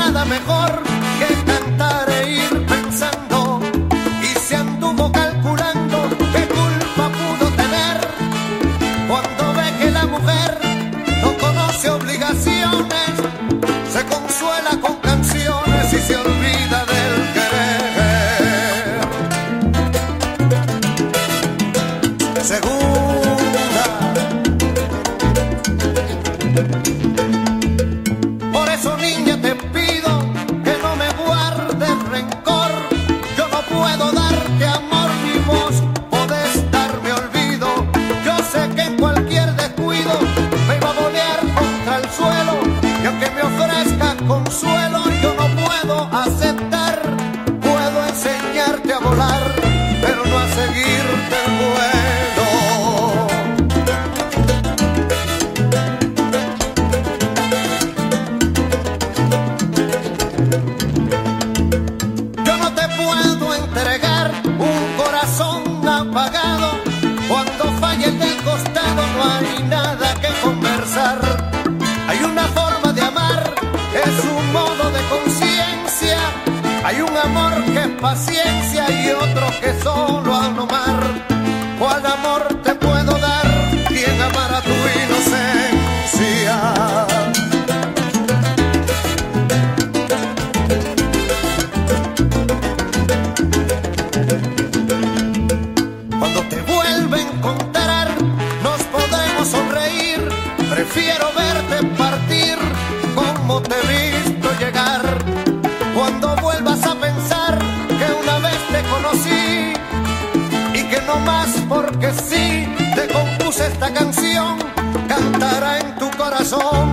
nada mejor que cantar e ir pensando, y se anduvo calculando qué culpa pudo tener cuando ve que la mujer no conoce obligaciones, se consuela con canciones y se olvida del querer. Segura, por eso niña te pido que no me guardes rencor. Yo no puedo darte amor ni vos podés darme olvido. Yo sé que en cualquier descuido me iba a volear contra el suelo, y aunque me ofrezca consuelo yo no puedo aceptar. Puedo enseñarte a volar, pero no a seguirte el vuelo. Yo no te puedo entregar un corazón apagado. Cuando falle el del costado no hay nada que conversar. Hay una forma de amar, es un modo de conciencia. Hay un amor que es paciencia y otro que es solo a nomar. ¿Cuál amor te puedo dar? ¿Quién amará tu inocencia? Cuando te vuelva a encontrar nos podremos sonreír. Prefiero verte partir como te he visto llegar. Cuando vuelvas a pensar que una vez te conocí y que no más porque sí te compuse esta canción, cantará en tu corazón